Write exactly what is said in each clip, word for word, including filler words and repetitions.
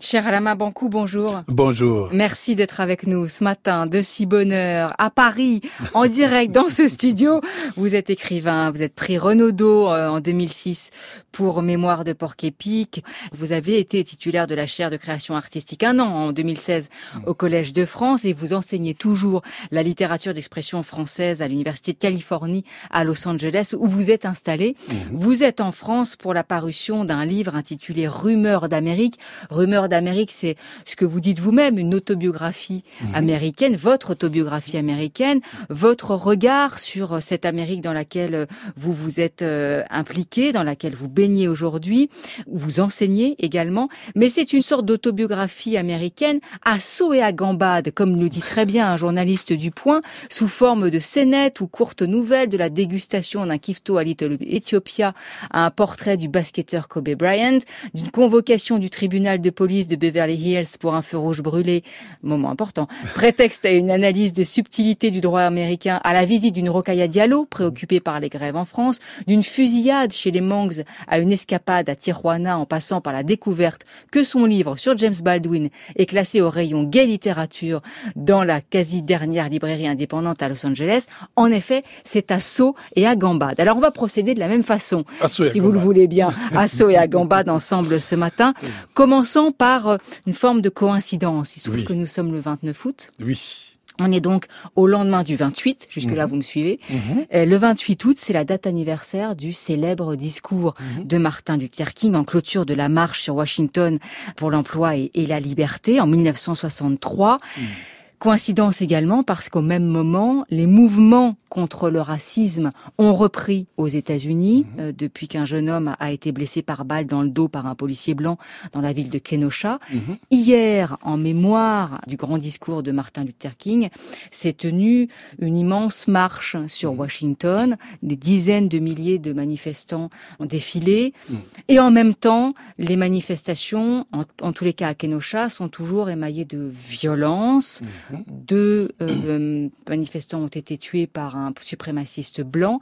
Cher Alain Bankou, bonjour. Bonjour. Merci d'être avec nous ce matin, de si bonne heure, à Paris, en direct dans ce studio. Vous êtes écrivain, vous êtes prix Renaudot en deux mille six pour Mémoire de Porc-Épic. Vous avez été titulaire de la chaire de création artistique un an, en deux mille seize, au Collège de France, et vous enseignez toujours la littérature d'expression française à l'Université de Californie à Los Angeles, où vous êtes installé. Mmh. Vous êtes en France pour la parution d'un livre intitulé Rumeurs d'Amérique. Rumeurs d'Amérique, c'est ce que vous dites vous-même, une autobiographie mmh. américaine, votre autobiographie américaine, votre regard sur cette Amérique dans laquelle vous vous êtes euh, impliqué, dans laquelle vous baignez aujourd'hui, où vous enseignez également. Mais c'est une sorte d'autobiographie américaine à saut et à gambade, comme le dit très bien un journaliste du Point, sous forme de scénettes ou courtes nouvelles, de la dégustation d'un kifto à Little Ethiopia à un portrait du basketteur Kobe Bryant, d'une convocation du tribunal de police de Beverly Hills pour un feu rouge brûlé, moment important, prétexte à une analyse de subtilité du droit américain, à la visite d'une Rokhaya Diallo, préoccupée par les grèves en France, d'une fusillade chez les Mangs à une escapade à Tijuana, en passant par la découverte que son livre sur James Baldwin est classé au rayon gay littérature dans la quasi-dernière librairie indépendante à Los Angeles. En effet, c'est à saut et à gambade. Alors on va procéder de la même façon, si vous le voulez bien, à saut et à gambade ensemble ce matin. Commençons par une forme de coïncidence. Il se trouve oui. que nous sommes le vingt-neuf août. Oui. On est donc au lendemain du vingt-huit, jusque-là mmh. vous me suivez. Mmh. Le vingt-huit août, c'est la date anniversaire du célèbre discours mmh. de Martin Luther King en clôture de la marche sur Washington pour l'emploi et, et la liberté en mille neuf cent soixante-trois. Mmh. Coïncidence également parce qu'au même moment, les mouvements contre le racisme ont repris aux États-Unis mmh. euh, depuis qu'un jeune homme a été blessé par balle dans le dos par un policier blanc dans la ville de Kenosha. Mmh. Hier, en mémoire du grand discours de Martin Luther King, s'est tenue une immense marche sur mmh. Washington. Des dizaines de milliers de manifestants ont défilé. Mmh. Et en même temps, les manifestations, en, en tous les cas à Kenosha, sont toujours émaillées de violence. Mmh. Deux euh, manifestants ont été tués par un suprémaciste blanc.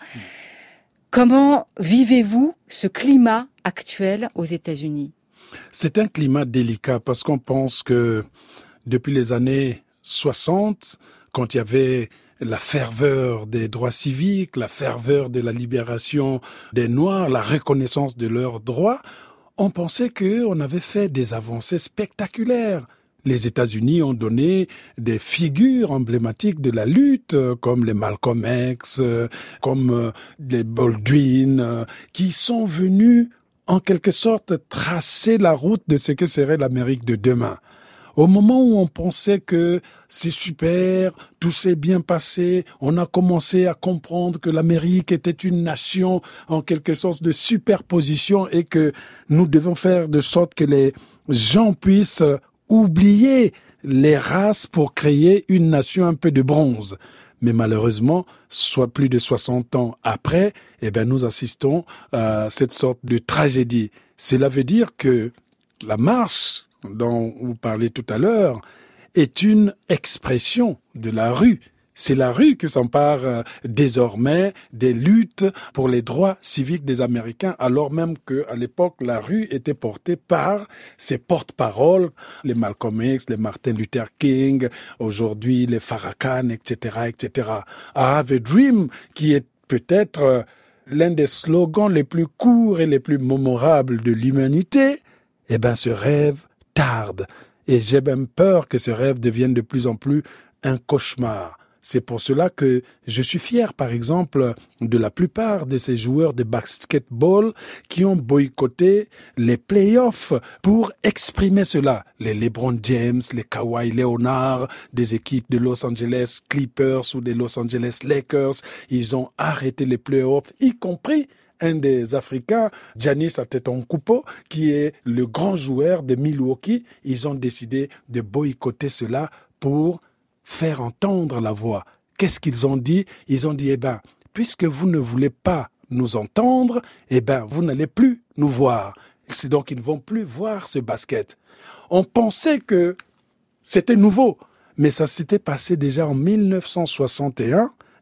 Comment vivez-vous ce climat actuel aux États-Unis ? C'est un climat délicat parce qu'on pense que depuis les années soixante, quand il y avait la ferveur des droits civiques, la ferveur de la libération des Noirs, la reconnaissance de leurs droits, on pensait qu'on avait fait des avancées spectaculaires. Les États-Unis ont donné des figures emblématiques de la lutte, comme les Malcolm X, comme les Baldwin, qui sont venus en quelque sorte tracer la route de ce que serait l'Amérique de demain. Au moment où on pensait que c'est super, tout s'est bien passé, on a commencé à comprendre que l'Amérique était une nation en quelque sorte de superposition et que nous devons faire de sorte que les gens puissent oublier les races pour créer une nation un peu de bronze. Mais malheureusement, soit plus de soixante ans après, eh ben, nous assistons à cette sorte de tragédie. Cela veut dire que la marche dont vous parlez tout à l'heure est une expression de la rue. C'est la rue qui s'empare euh, désormais des luttes pour les droits civiques des Américains, alors même qu'à l'époque, la rue était portée par ses porte-paroles, les Malcolm X, les Martin Luther King, aujourd'hui les Farrakhan, et cetera, et cetera. I have a dream, qui est peut-être euh, l'un des slogans les plus courts et les plus mémorables de l'humanité. Eh ben, ce rêve tarde. Et j'ai même peur que ce rêve devienne de plus en plus un cauchemar. C'est pour cela que je suis fier, par exemple, de la plupart de ces joueurs de basketball qui ont boycotté les playoffs pour exprimer cela. Les LeBron James, les Kawhi Leonard, des équipes de Los Angeles Clippers ou des Los Angeles Lakers, ils ont arrêté les playoffs, y compris un des Africains, Giannis Antetokounmpo, qui est le grand joueur de Milwaukee. Ils ont décidé de boycotter cela pour faire entendre la voix. Qu'est-ce qu'ils ont dit ? Ils ont dit, eh ben, puisque vous ne voulez pas nous entendre, eh ben, vous n'allez plus nous voir. C'est donc qu'ils ne vont plus voir ce basket. On pensait que c'était nouveau, mais ça s'était passé déjà en mille neuf cent soixante et un,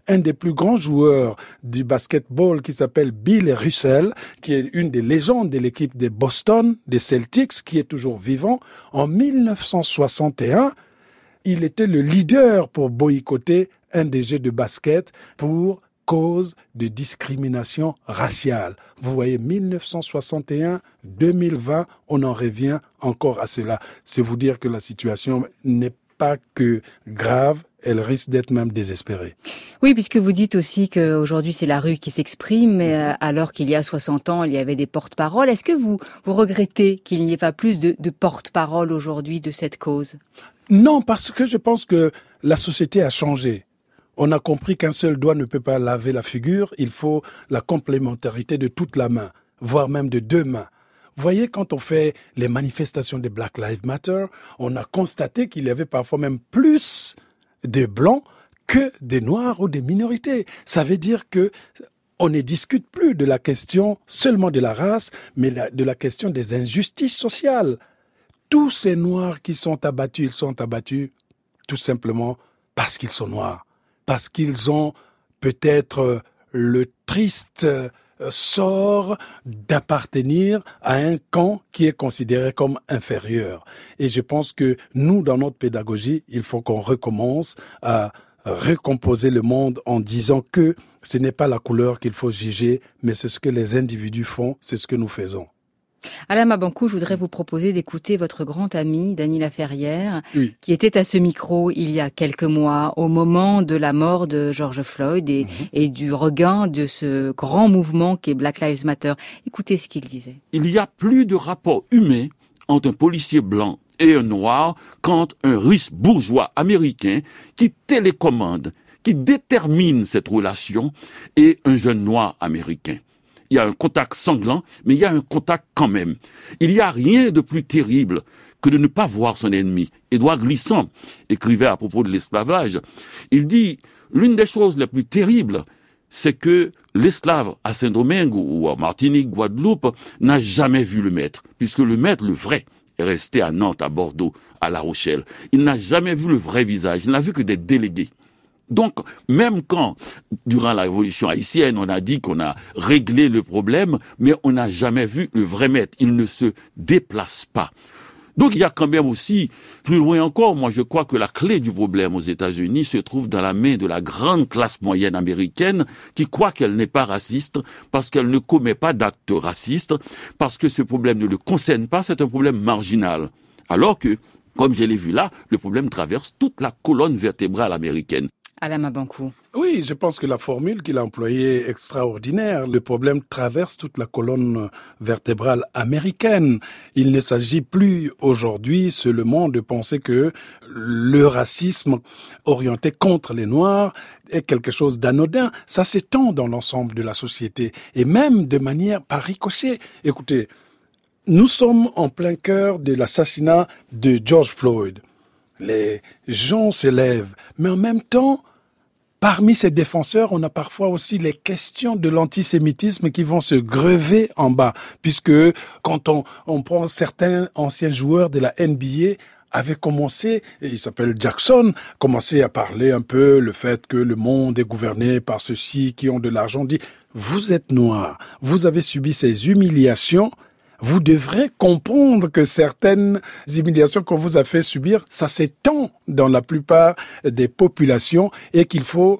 un des plus grands joueurs du basketball qui s'appelle Bill Russell, qui est une des légendes de l'équipe de Boston, des Celtics, qui est toujours vivant. En mille neuf cent soixante et un, il était le leader pour boycotter un des jeux de basket pour cause de discrimination raciale. Vous voyez, mille neuf cent soixante et un, deux mille vingt, on en revient encore à cela. C'est vous dire que la situation n'est pas que grave, elle risque d'être même désespérée. Oui, puisque vous dites aussi qu'aujourd'hui c'est la rue qui s'exprime, mais alors qu'il y a soixante ans, il y avait des porte-paroles. Est-ce que vous, vous regrettez qu'il n'y ait pas plus de, de porte-parole aujourd'hui de cette cause? Non, parce que je pense que la société a changé. On a compris qu'un seul doigt ne peut pas laver la figure, il faut la complémentarité de toute la main, voire même de deux mains. Vous voyez, quand on fait les manifestations des Black Lives Matter, on a constaté qu'il y avait parfois même plus de blancs que des noirs ou des minorités. Ça veut dire que on ne discute plus de la question seulement de la race, mais de la question des injustices sociales. Tous ces noirs qui sont abattus, ils sont abattus tout simplement parce qu'ils sont noirs. Parce qu'ils ont peut-être le triste sort d'appartenir à un camp qui est considéré comme inférieur. Et je pense que nous, dans notre pédagogie, il faut qu'on recommence à recomposer le monde en disant que ce n'est pas la couleur qu'il faut juger, mais c'est ce que les individus font, c'est ce que nous faisons. Alain Mabanckou, je voudrais vous proposer d'écouter votre grand ami, Dany Laferrière, oui. qui était à ce micro il y a quelques mois, au moment de la mort de George Floyd et, mmh. et du regain de ce grand mouvement qui est Black Lives Matter. Écoutez ce qu'il disait. Il y a plus de rapport humain entre un policier blanc et un noir qu'entre un russe bourgeois américain qui télécommande, qui détermine cette relation, et un jeune noir américain. Il y a un contact sanglant, mais il y a un contact quand même. Il n'y a rien de plus terrible que de ne pas voir son ennemi. Édouard Glissant écrivait à propos de l'esclavage. Il dit, l'une des choses les plus terribles, c'est que l'esclave à Saint-Domingue ou à Martinique, Guadeloupe, n'a jamais vu le maître, puisque le maître, le vrai, est resté à Nantes, à Bordeaux, à La Rochelle. Il n'a jamais vu le vrai visage, il n'a vu que des délégués. Donc, même quand, durant la Révolution haïtienne, on a dit qu'on a réglé le problème, mais on n'a jamais vu le vrai maître. Il ne se déplace pas. Donc, il y a quand même aussi, plus loin encore, moi je crois que la clé du problème aux États-Unis se trouve dans la main de la grande classe moyenne américaine qui croit qu'elle n'est pas raciste parce qu'elle ne commet pas d'actes racistes, parce que ce problème ne le concerne pas, c'est un problème marginal. Alors que, comme je l'ai vu là, le problème traverse toute la colonne vertébrale américaine. Alain Mabanckou. Oui, je pense que la formule qu'il a employée est extraordinaire. Le problème traverse toute la colonne vertébrale américaine. Il ne s'agit plus aujourd'hui seulement de penser que le racisme orienté contre les Noirs est quelque chose d'anodin. Ça s'étend dans l'ensemble de la société et même de manière par ricochet. Écoutez, nous sommes en plein cœur de l'assassinat de George Floyd. Les gens s'élèvent, mais en même temps, parmi ces défenseurs, on a parfois aussi les questions de l'antisémitisme qui vont se grever en bas, puisque quand on, on prend certains anciens joueurs de la N B A, avait commencé, il s'appelle Jackson, commencé à parler un peu le fait que le monde est gouverné par ceux-ci qui ont de l'argent. On dit, vous êtes noir, vous avez subi ces humiliations, vous devrez comprendre que certaines humiliations qu'on vous a fait subir, ça s'étend dans la plupart des populations et qu'il faut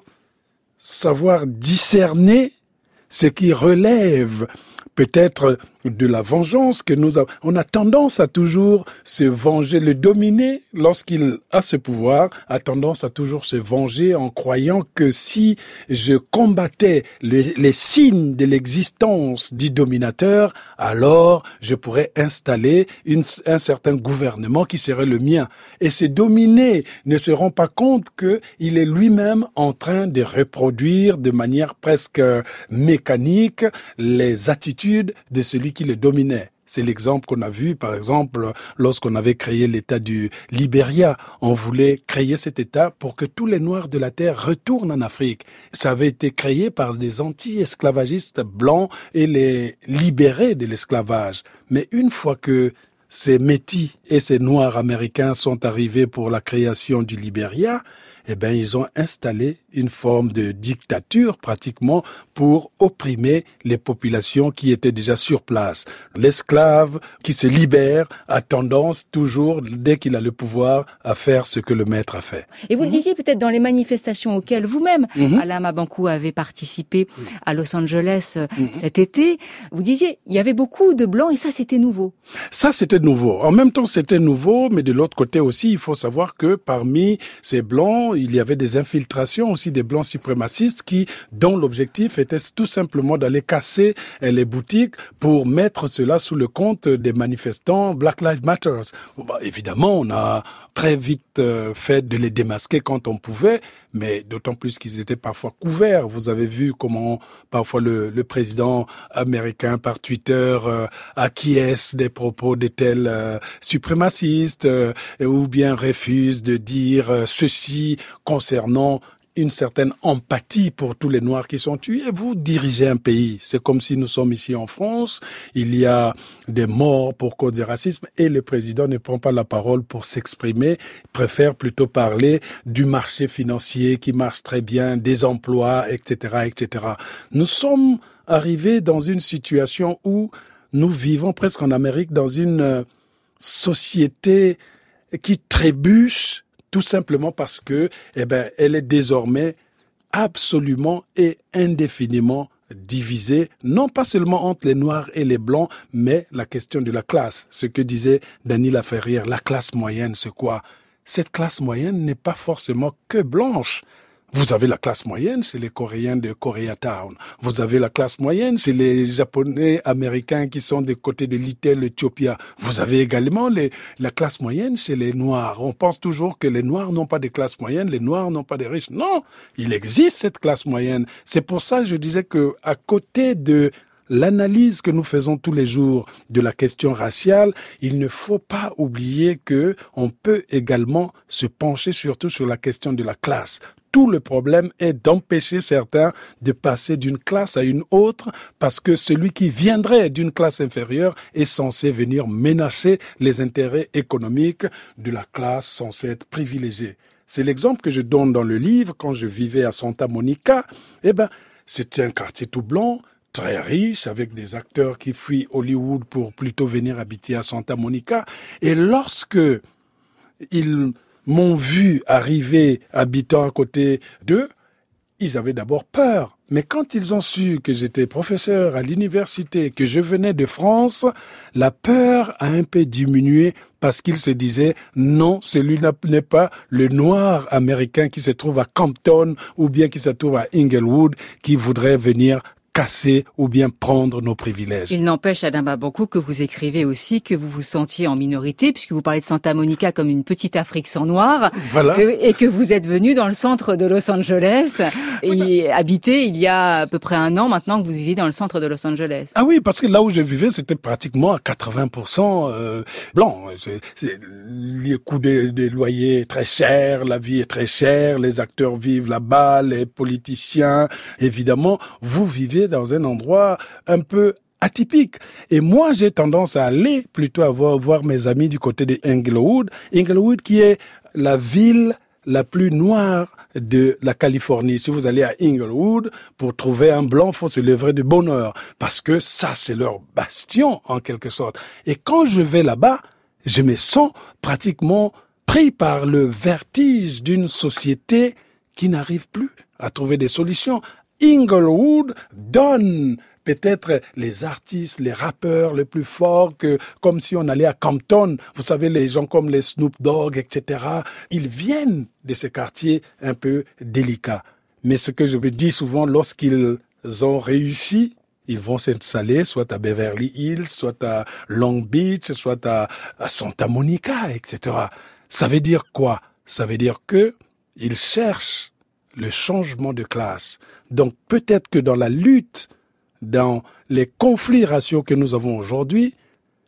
savoir discerner ce qui relève peut-être de la vengeance que nous avons. On a tendance à toujours se venger, le dominer lorsqu'il a ce pouvoir, a tendance à toujours se venger en croyant que si je combattais les, les signes de l'existence du dominateur, alors je pourrais installer une, un certain gouvernement qui serait le mien. Et ce dominé ne se rend pas compte qu'il est lui-même en train de reproduire de manière presque mécanique les attitudes de celui qui le dominait. C'est l'exemple qu'on a vu, par exemple, lorsqu'on avait créé l'État du Libéria. On voulait créer cet État pour que tous les Noirs de la Terre retournent en Afrique. Ça avait été créé par des anti-esclavagistes blancs et les libérés de l'esclavage. Mais une fois que ces métis et ces Noirs américains sont arrivés pour la création du Libéria, eh ben, ils ont installé une forme de dictature pratiquement pour opprimer les populations qui étaient déjà sur place. L'esclave qui se libère a tendance toujours, dès qu'il a le pouvoir, à faire ce que le maître a fait. Et vous mmh. le disiez peut-être dans les manifestations auxquelles vous-même, mmh. Alain Mabanckou, avez participé mmh. à Los Angeles mmh. cet été, vous disiez il y avait beaucoup de blancs et ça c'était nouveau. Ça c'était nouveau. En même temps c'était nouveau, mais de l'autre côté aussi, il faut savoir que parmi ces blancs, il y avait des infiltrations aussi des blancs suprémacistes qui, dont l'objectif était tout simplement d'aller casser les boutiques pour mettre cela sous le compte des manifestants Black Lives Matter. Bah, évidemment, on a très vite euh, fait de les démasquer quand on pouvait, mais d'autant plus qu'ils étaient parfois couverts. Vous avez vu comment parfois le, le président américain par Twitter euh, acquiesce des propos de tels euh, suprémacistes euh, ou bien refuse de dire euh, ceci concernant une certaine empathie pour tous les Noirs qui sont tués. Vous dirigez un pays. C'est comme si nous sommes ici en France. Il y a des morts pour cause de racisme et le président ne prend pas la parole pour s'exprimer. Il préfère plutôt parler du marché financier qui marche très bien, des emplois, et cetera, et cetera. Nous sommes arrivés dans une situation où nous vivons presque en Amérique dans une société qui trébuche tout simplement parce que, eh ben, elle est désormais absolument et indéfiniment divisée, non pas seulement entre les Noirs et les Blancs, mais la question de la classe. Ce que disait Dany Laferrière, la classe moyenne, c'est quoi? Cette classe moyenne n'est pas forcément que blanche. Vous avez la classe moyenne, c'est les Coréens de Koreatown. Vous avez la classe moyenne, c'est les Japonais américains qui sont des côtés de Little Ethiopia. Vous avez également les, la classe moyenne, c'est les Noirs. On pense toujours que les Noirs n'ont pas de classe moyenne, les Noirs n'ont pas de riches. Non, il existe cette classe moyenne. C'est pour ça que je disais que à côté de l'analyse que nous faisons tous les jours de la question raciale, il ne faut pas oublier que on peut également se pencher surtout sur la question de la classe. Tout le problème est d'empêcher certains de passer d'une classe à une autre parce que celui qui viendrait d'une classe inférieure est censé venir menacer les intérêts économiques de la classe censée être privilégiée. C'est l'exemple que je donne dans le livre. Quand je vivais à Santa Monica, eh ben, c'était un quartier tout blanc, très riche, avec des acteurs qui fuient Hollywood pour plutôt venir habiter à Santa Monica. Et lorsque ils m'ont vu arriver habitant à côté d'eux, ils avaient d'abord peur. Mais quand ils ont su que j'étais professeur à l'université, que je venais de France, la peur a un peu diminué parce qu'ils se disaient non, celui-là n'est pas le noir américain qui se trouve à Compton ou bien qui se trouve à Inglewood qui voudrait venir casser ou bien prendre nos privilèges. Il n'empêche, Alain Mabanckou, que vous écrivez aussi que vous vous sentiez en minorité, puisque vous parlez de Santa Monica comme une petite Afrique sans noir, voilà. et que vous êtes venu dans le centre de Los Angeles, et habité il y a à peu près un an maintenant que vous vivez dans le centre de Los Angeles. Ah oui, parce que là où je vivais, c'était pratiquement à quatre-vingts pour cent euh, blanc. C'est, c'est, les coûts des de loyers très chers, la vie est très chère, les acteurs vivent là-bas, les politiciens, évidemment, vous vivez dans un endroit un peu atypique. Et moi, j'ai tendance à aller plutôt à voir, voir mes amis du côté de Inglewood. Inglewood qui est la ville la plus noire de la Californie. Si vous allez à Inglewood, pour trouver un blanc, il faut se lever de bonne heure. Parce que ça, c'est leur bastion, en quelque sorte. Et quand je vais là-bas, je me sens pratiquement pris par le vertige d'une société qui n'arrive plus à trouver des solutions. Inglewood donne peut-être les artistes, les rappeurs les plus forts que comme si on allait à Compton. Vous savez, les gens comme les Snoop Dogg, et cetera. Ils viennent de ces quartiers un peu délicats. Mais ce que je me dis souvent, lorsqu'ils ont réussi, ils vont s'installer soit à Beverly Hills, soit à Long Beach, soit à, à Santa Monica, et cetera. Ça veut dire quoi? Ça veut dire que ils cherchent le changement de classe. Donc peut-être que dans la lutte, dans les conflits raciaux que nous avons aujourd'hui,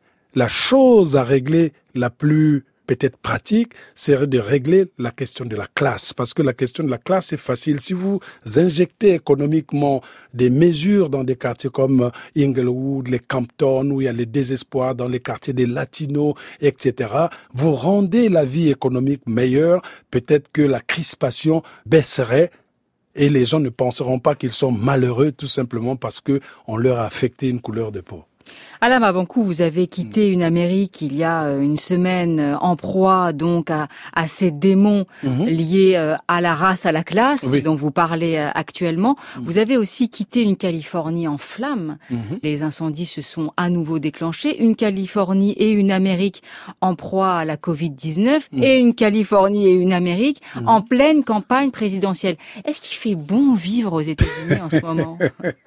la chose à régler la plus peut-être pratique serait de régler la question de la classe. Parce que la question de la classe est facile. Si vous injectez économiquement des mesures dans des quartiers comme Inglewood, les Compton, où il y a le désespoir dans les quartiers des Latinos, et cetera, vous rendez la vie économique meilleure. Peut-être que la crispation baisserait Et les gens ne penseront pas qu'ils sont malheureux tout simplement parce que on leur a affecté une couleur de peau. Alain Mabanckou, vous avez quitté une Amérique il y a une semaine en proie donc à, à ces démons mmh. liés à la race, à la classe oui. dont vous parlez actuellement. Mmh. Vous avez aussi quitté une Californie en flammes. Mmh. Les incendies se sont à nouveau déclenchés. Une Californie et une Amérique en proie à la covid dix-neuf mmh. et une Californie et une Amérique mmh. en pleine campagne présidentielle. Est-ce qu'il fait bon vivre aux États-Unis en ce moment?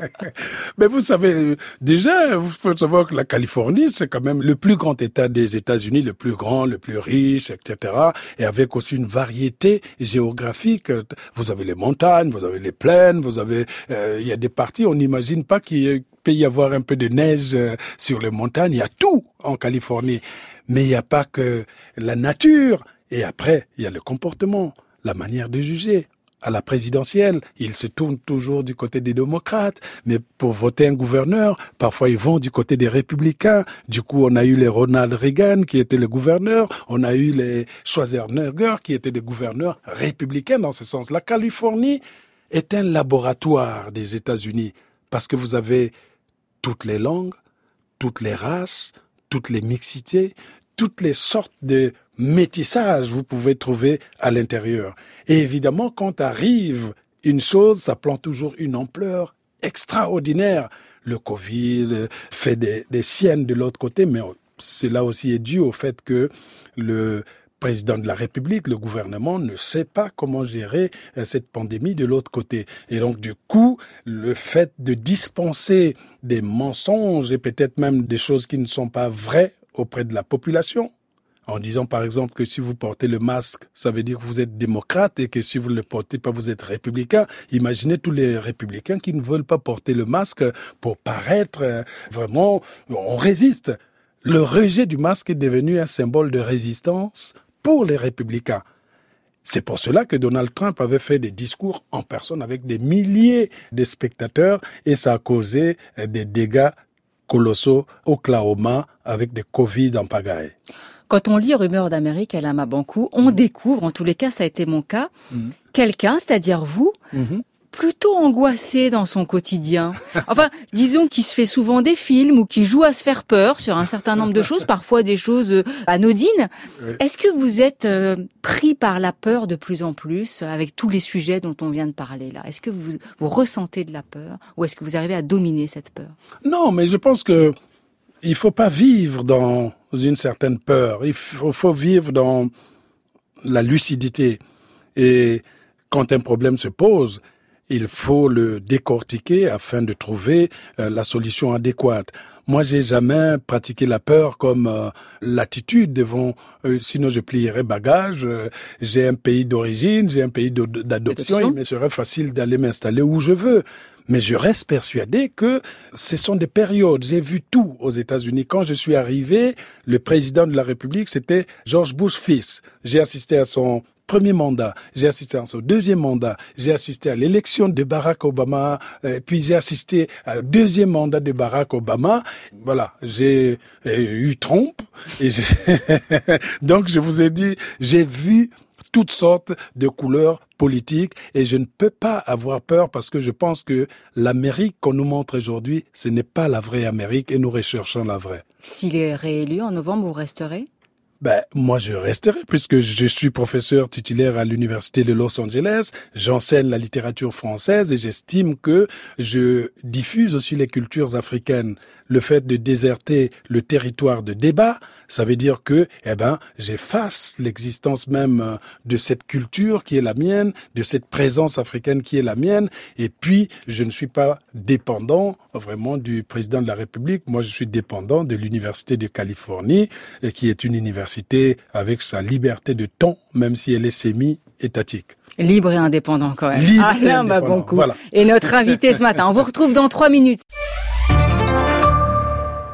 Mais vous savez, déjà, vous faut savoir que la Californie, c'est quand même le plus grand État des États-Unis, le plus grand, le plus riche, et cetera. Et avec aussi une variété géographique. Vous avez les montagnes, vous avez les plaines, vous avez, euh, il y a des parties, on n'imagine pas qu'il peut y avoir un peu de neige euh, sur les montagnes. Il y a tout en Californie. Mais il n'y a pas que la nature. Et après, il y a le comportement, la manière de juger. À la présidentielle, ils se tournent toujours du côté des démocrates, mais pour voter un gouverneur, parfois ils vont du côté des républicains. Du coup, on a eu les Ronald Reagan qui étaient les gouverneurs, on a eu les Schwarzenegger qui étaient des gouverneurs républicains dans ce sens. La Californie est un laboratoire des États-Unis parce que vous avez toutes les langues, toutes les races, toutes les mixités, toutes les sortes de métissage vous pouvez trouver à l'intérieur. Et évidemment, quand arrive une chose, ça prend toujours une ampleur extraordinaire. Le Covid fait des, des siennes de l'autre côté, mais cela aussi est dû au fait que le président de la République, le gouvernement, ne sait pas comment gérer cette pandémie de l'autre côté. Et donc, du coup, le fait de dispenser des mensonges et peut-être même des choses qui ne sont pas vraies auprès de la population, en disant par exemple que si vous portez le masque, ça veut dire que vous êtes démocrate et que si vous ne le portez pas, vous êtes républicain. Imaginez tous les républicains qui ne veulent pas porter le masque pour paraître vraiment, on résiste. Le rejet du masque est devenu un symbole de résistance pour les républicains. C'est pour cela que Donald Trump avait fait des discours en personne avec des milliers de spectateurs et ça a causé des dégâts colossaux au Oklahoma avec des Covid en pagaille. Quand on lit Rumeurs d'Amérique, Alain Mabanckou, on mmh. découvre, en tous les cas ça a été mon cas, mmh. quelqu'un, c'est-à-dire vous, mmh. plutôt angoissé dans son quotidien. Enfin, disons qu'il se fait souvent des films ou qu'il joue à se faire peur sur un certain nombre de choses, parfois des choses anodines. Oui. Est-ce que vous êtes euh, pris par la peur de plus en plus avec tous les sujets dont on vient de parler là? Est-ce que vous, vous ressentez de la peur ou est-ce que vous arrivez à dominer cette peur? Non, mais je pense que il faut pas vivre dans une certaine peur. Il faut, faut vivre dans la lucidité. Et quand un problème se pose, il faut le décortiquer afin de trouver euh, la solution adéquate. Moi, j'ai jamais pratiqué la peur comme euh, l'attitude devant, euh, sinon je plierais bagage. Euh, j'ai un pays d'origine, j'ai un pays d'adoption, il me serait facile d'aller m'installer où je veux. Mais je reste persuadé que ce sont des périodes. J'ai vu tout aux États-Unis. Quand je suis arrivé, le président de la République, c'était George Bush fils. J'ai assisté à son premier mandat, j'ai assisté à son deuxième mandat, j'ai assisté à l'élection de Barack Obama, euh, puis j'ai assisté au deuxième mandat de Barack Obama. Voilà, j'ai euh, eu Trump. Et j'ai donc je vous ai dit, j'ai vu toutes sortes de couleurs politiques et je ne peux pas avoir peur parce que je pense que l'Amérique qu'on nous montre aujourd'hui, ce n'est pas la vraie Amérique et nous recherchons la vraie. S'il est réélu en novembre, vous resterez ? Ben, moi, je resterai puisque je suis professeur titulaire à l'Université de Los Angeles. J'enseigne la littérature française et j'estime que je diffuse aussi les cultures africaines. Le fait de déserter le territoire de débat, ça veut dire que, eh ben, j'efface l'existence même de cette culture qui est la mienne, de cette présence africaine qui est la mienne. Et puis, je ne suis pas dépendant vraiment du président de la République. Moi, je suis dépendant de l'Université de Californie, qui est une université avec sa liberté de ton, même si elle est semi-étatique. Libre et indépendant quand même. Libre Alain Mabanckou. Voilà. Et notre invité ce matin. On vous retrouve dans trois minutes.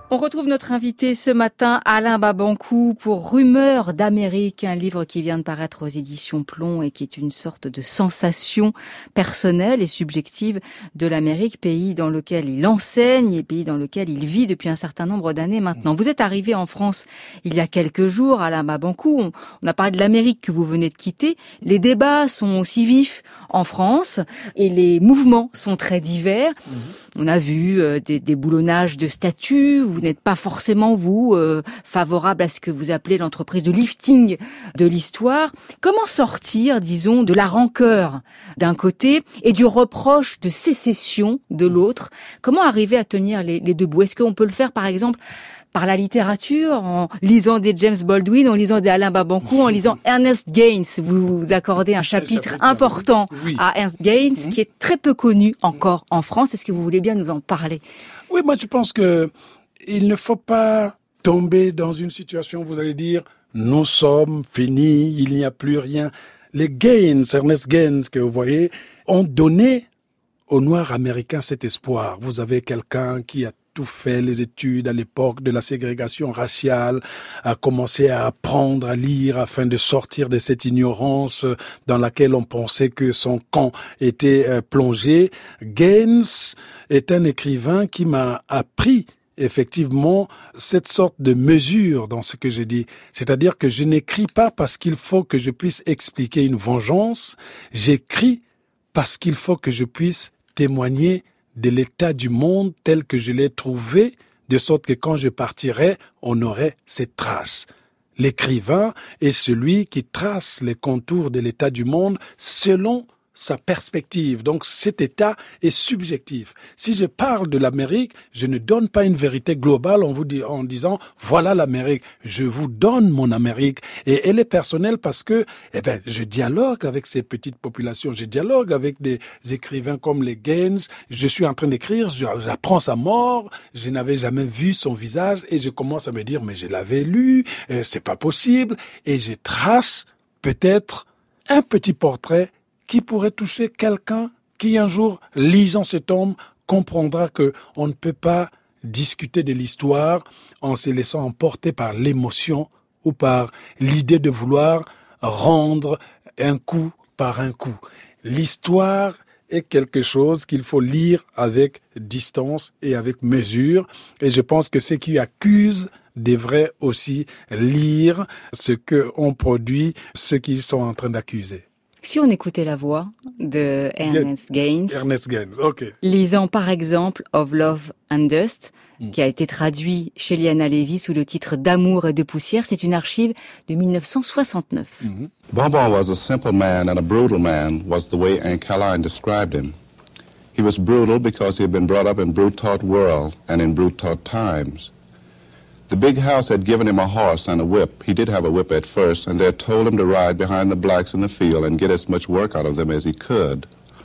On retrouve notre invité ce matin, Alain Babankou, pour Rumeurs d'Amérique, un livre qui vient de paraître aux éditions Plomb et qui est une sorte de sensation personnelle et subjective de l'Amérique, pays dans lequel il enseigne et pays dans lequel il vit depuis un certain nombre d'années maintenant. Vous êtes arrivé en France il y a quelques jours, Alain Babankou. On, on a parlé de l'Amérique que vous venez de quitter. Les débats sont aussi vifs en France et les mouvements sont très divers. Mmh. On a vu euh, des, des boulonnages de statuts. Vous n'êtes pas forcément, vous, euh, favorable à ce que vous appelez l'entreprise de lifting de l'histoire. Comment sortir, disons, de la rancœur d'un côté et du reproche de sécession de l'autre? Comment arriver à tenir les, les deux bouts? Est-ce qu'on peut le faire, par exemple, par la littérature, en lisant des James Baldwin, en lisant des Alain Babankou, en lisant Ernest Gaines? Vous, vous accordez un chapitre important oui. à Ernest Gaines, mmh. qui est très peu connu encore en France. Est-ce que vous voulez bien nous en parler? Oui, moi je pense que il ne faut pas tomber dans une situation où vous allez dire « nous sommes finis, il n'y a plus rien ». Les Gaines, Ernest Gaines que vous voyez, ont donné aux Noirs américains cet espoir. Vous avez quelqu'un qui a tout fait, les études à l'époque de la ségrégation raciale, a commencé à apprendre à lire afin de sortir de cette ignorance dans laquelle on pensait que son camp était plongé. Gaines est un écrivain qui m'a appris effectivement cette sorte de mesure dans ce que je dis. C'est-à-dire que je n'écris pas parce qu'il faut que je puisse expliquer une vengeance, j'écris parce qu'il faut que je puisse témoigner de l'état du monde tel que je l'ai trouvé, de sorte que quand je partirai, on aurait ces traces. L'écrivain est celui qui trace les contours de l'état du monde selon sa perspective. Donc cet état est subjectif. Si je parle de l'Amérique, je ne donne pas une vérité globale en vous dis, en disant voilà l'Amérique. Je vous donne mon Amérique et elle est personnelle parce que eh ben je dialogue avec ces petites populations, je dialogue avec des écrivains comme les Gaines. Je suis en train d'écrire, j'apprends sa mort, je n'avais jamais vu son visage et je commence à me dire mais je l'avais lu, euh, c'est pas possible et je trace peut-être un petit portrait qui pourrait toucher quelqu'un qui, un jour, lisant cet tome, comprendra que on ne peut pas discuter de l'histoire en se laissant emporter par l'émotion ou par l'idée de vouloir rendre un coup par un coup. L'histoire est quelque chose qu'il faut lire avec distance et avec mesure. Et je pense que ceux qui accusent devraient aussi lire ce qu'on produit, ceux qui sont en train d'accuser. Si on écoutait la voix de Ernest Gaines, Ernest Gaines, ok. lisant par exemple Of Love and Dust, mm. qui a été traduit chez Liana Levy sous le titre d'Amour et de poussière, c'est une archive de dix-neuf cent soixante-neuf. Mm-hmm. Bonbon was a simple man and a brutal man, was the way Aunt Caroline described him. He was brutal because he had been brought up in brute-taught world and in brute-taught times. The big house had given him a horse and a whip. He did have a whip at first, and they had told him to ride behind the blacks in the field and get as much work out of them as he could.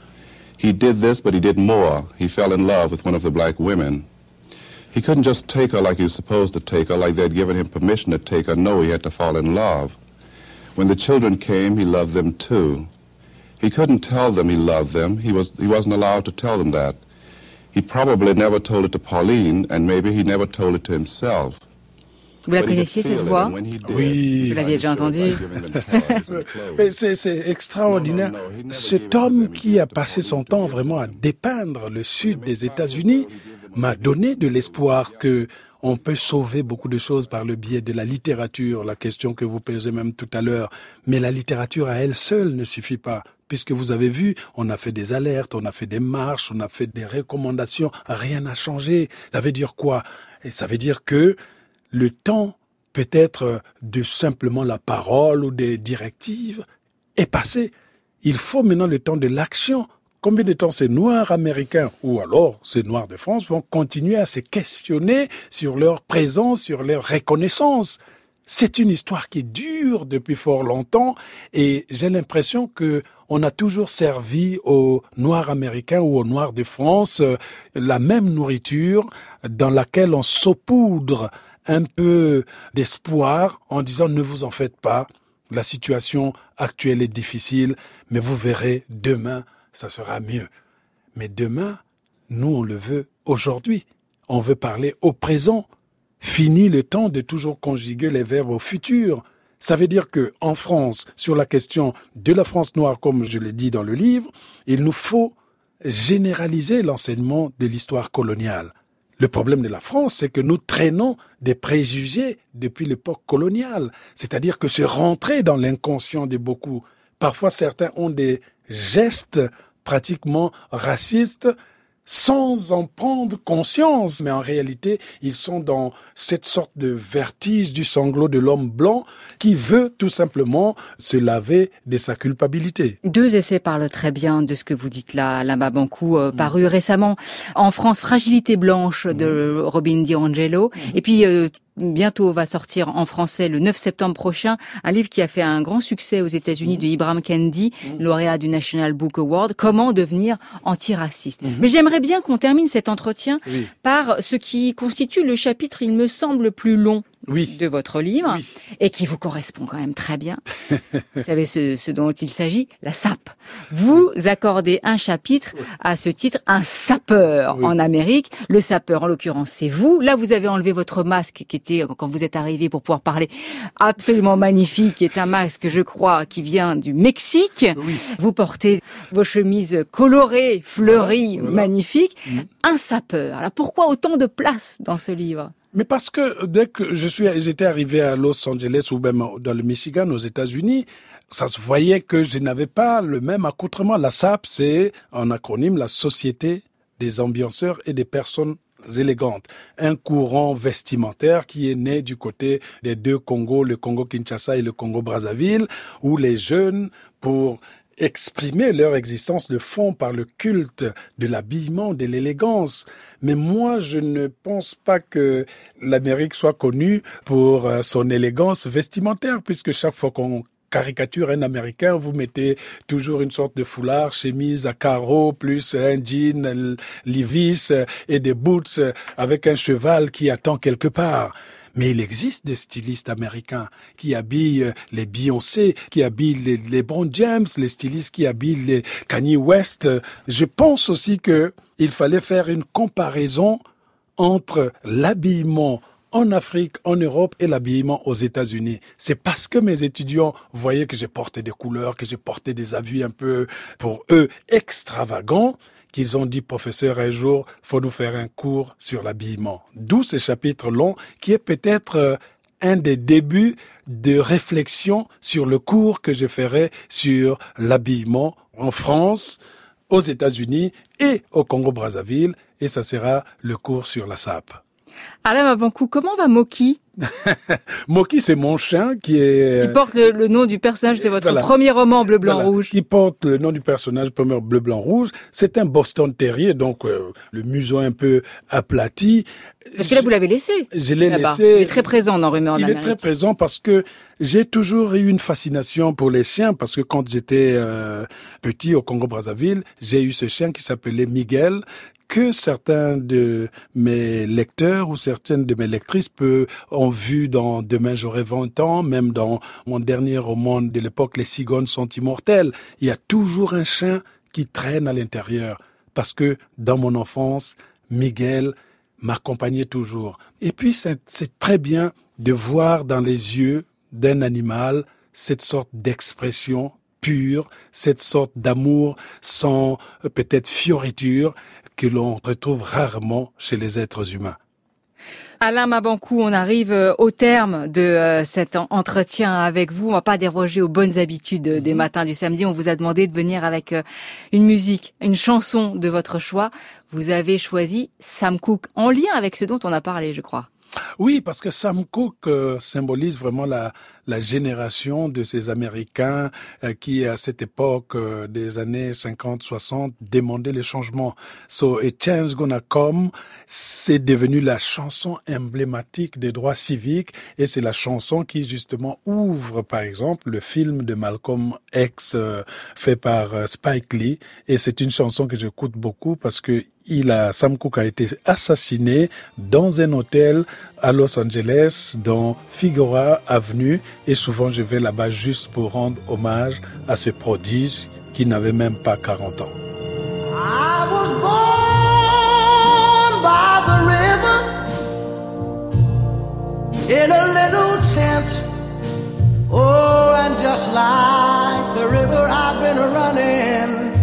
He did this, but he did more. He fell in love with one of the black women. He couldn't just take her like he was supposed to take her, like they'd given him permission to take her. No, he had to fall in love. When the children came, he loved them too. He couldn't tell them he loved them. He, was, he wasn't allowed to tell them that. He probably never told it to Pauline, and maybe he never told it to himself. Vous la connaissiez, cette voix? Oui. Vous l'aviez déjà entendue? Mais c'est, c'est extraordinaire. Cet homme qui a passé son temps vraiment à dépeindre le sud des États-Unis m'a donné de l'espoir que on peut sauver beaucoup de choses par le biais de la littérature, la question que vous posez même tout à l'heure. Mais la littérature à elle seule ne suffit pas. Puisque vous avez vu, on a fait des alertes, on a fait des marches, on a fait des recommandations, rien n'a changé. Ça veut dire quoi? Et ça veut dire que le temps, peut-être de simplement la parole ou des directives, est passé. Il faut maintenant le temps de l'action. Combien de temps ces Noirs américains, ou alors ces Noirs de France, vont continuer à se questionner sur leur présence, sur leur reconnaissance? C'est une histoire qui dure depuis fort longtemps et j'ai l'impression que on a toujours servi aux Noirs américains ou aux Noirs de France euh, la même nourriture dans laquelle on saupoudre un peu d'espoir en disant ne vous en faites pas, la situation actuelle est difficile, mais vous verrez demain ça sera mieux. Mais demain, nous on le veut aujourd'hui. On veut parler au présent. Fini le temps de toujours conjuguer les verbes au futur. Ça veut dire que en France, sur la question de la France noire, comme je l'ai dit dans le livre, il nous faut généraliser l'enseignement de l'histoire coloniale. Le problème de la France, c'est que nous traînons des préjugés depuis l'époque coloniale. C'est-à-dire que c'est rentré dans l'inconscient de beaucoup. Parfois, certains ont des gestes pratiquement racistes sans en prendre conscience. Mais en réalité, ils sont dans cette sorte de vertige du sanglot de l'homme blanc qui veut tout simplement se laver de sa culpabilité. Deux essais parlent très bien de ce que vous dites là, Alain Mabanckou, euh, paru récemment en France, Fragilité blanche de Robin DiAngelo, mmh. et puis euh, bientôt va sortir en français le neuf septembre prochain un livre qui a fait un grand succès aux États-Unis mmh. de Ibram Kendi, mmh. lauréat du National Book Award, Comment devenir antiraciste. Mmh. Mais j'aimerais bien qu'on termine cet entretien oui. par ce qui constitue le chapitre, il me semble, plus long oui. de votre livre oui. et qui vous correspond quand même très bien. Vous savez ce, ce dont il s'agit, la S A P. Vous accordez un chapitre oui. à ce titre, un sapeur oui. en Amérique. Le sapeur, en l'occurrence, c'est vous. Là, vous avez enlevé votre masque qui était, quand vous êtes arrivé pour pouvoir parler, absolument magnifique, qui est un masque, je crois, qui vient du Mexique. Oui. Vous portez vos chemises colorées, fleuries, voilà. magnifiques. Mmh. Un sapeur. Alors pourquoi autant de place dans ce livre ? Mais parce que dès que je suis, j'étais arrivé à Los Angeles ou même dans le Michigan, aux États-Unis, ça se voyait que je n'avais pas le même accoutrement. La S A P, c'est en acronyme la Société des ambianceurs et des personnes élégantes. Un courant vestimentaire qui est né du côté des deux Congos, le Congo-Kinshasa et le Congo-Brazzaville, où les jeunes, pour exprimer leur existence, le font par le culte de l'habillement, de l'élégance. Mais moi, je ne pense pas que l'Amérique soit connue pour son élégance vestimentaire, puisque chaque fois qu'on caricature un Américain, vous mettez toujours une sorte de foulard, chemise à carreaux, plus un jean, Levi's et des boots avec un cheval qui attend quelque part. Mais il existe des stylistes américains qui habillent les Beyoncé, qui habillent les LeBron James, les stylistes qui habillent les Kanye West. Je pense aussi que il fallait faire une comparaison entre l'habillement en Afrique, en Europe et l'habillement aux États-Unis. C'est parce que mes étudiants voyaient que j'ai porté des couleurs, que j'ai porté des habits un peu, pour eux, extravagants, qu'ils ont dit, professeur, un jour, faut nous faire un cours sur l'habillement. D'où ce chapitre long qui est peut-être un des débuts de réflexion sur le cours que je ferai sur l'habillement en France, aux États-Unis et au Congo-Brazzaville. Et ça sera le cours sur la S A P. Alain Mabanckou, comment va Moki ? Moki, c'est mon chien qui est... Qui porte le, le nom du personnage de votre voilà. premier roman Bleu, Blanc, voilà. Rouge. Qui porte le nom du personnage premier Bleu, Blanc, Rouge. C'est un Boston Terrier, donc euh, le museau un peu aplati. Parce que là, vous l'avez laissé. Je l'ai là-bas. laissé. Il est très présent dans Rumeurs en Il Amérique. est très présent parce que j'ai toujours eu une fascination pour les chiens, parce que quand j'étais euh, petit au Congo-Brazzaville, j'ai eu ce chien qui s'appelait Miguel, que certains de mes lecteurs ou certaines de mes lectrices peuvent, ont vu dans Demain j'aurai vingt ans, même dans mon dernier roman de l'époque, Les cigognes sont immortelles. Il y a toujours un chien qui traîne à l'intérieur, parce que dans mon enfance, Miguel m'accompagnait toujours. Et puis c'est, c'est très bien de voir dans les yeux d'un animal cette sorte d'expression pure, cette sorte d'amour sans euh, peut-être fioriture, que l'on retrouve rarement chez les êtres humains. Alain Mabanckou, on arrive au terme de euh, cet entretien avec vous. On va pas déroger aux bonnes habitudes mmh. des matins du samedi. On vous a demandé de venir avec euh, une musique, une chanson de votre choix. Vous avez choisi Sam Cooke, en lien avec ce dont on a parlé, je crois. Oui, parce que Sam Cooke euh, symbolise vraiment la, la génération de ces Américains euh, qui, à cette époque euh, des années cinquante soixante, demandaient les changements. So, A Change Gonna Come, c'est devenu la chanson emblématique des droits civiques, et c'est la chanson qui, justement, ouvre, par exemple, le film de Malcolm X euh, fait par euh, Spike Lee. Et c'est une chanson que j'écoute beaucoup parce que il a, Sam Cooke a été assassiné dans un hôtel à Los Angeles, dans Figueroa Avenue, et souvent je vais là-bas juste pour rendre hommage à ce prodige qui n'avait même pas quarante ans. I was born by the river, in a little tent. Oh, and just like the river I've been running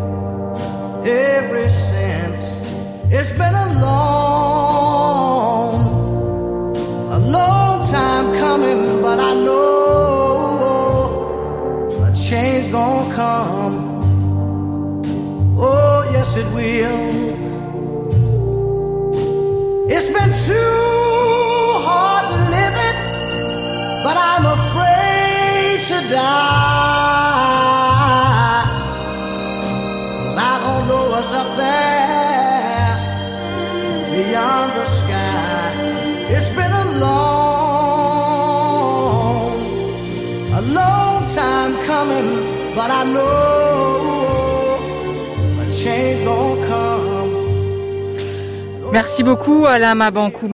ever since. It's been a long, a long time coming, but I know a change gonna come. Oh, yes it will. It's been too hard living, but I'm afraid to die, 'cause I don't know what's up there beyond the sky. It's been a long, a long time coming, but I know a change gonna come. Merci beaucoup Alain Mabankou.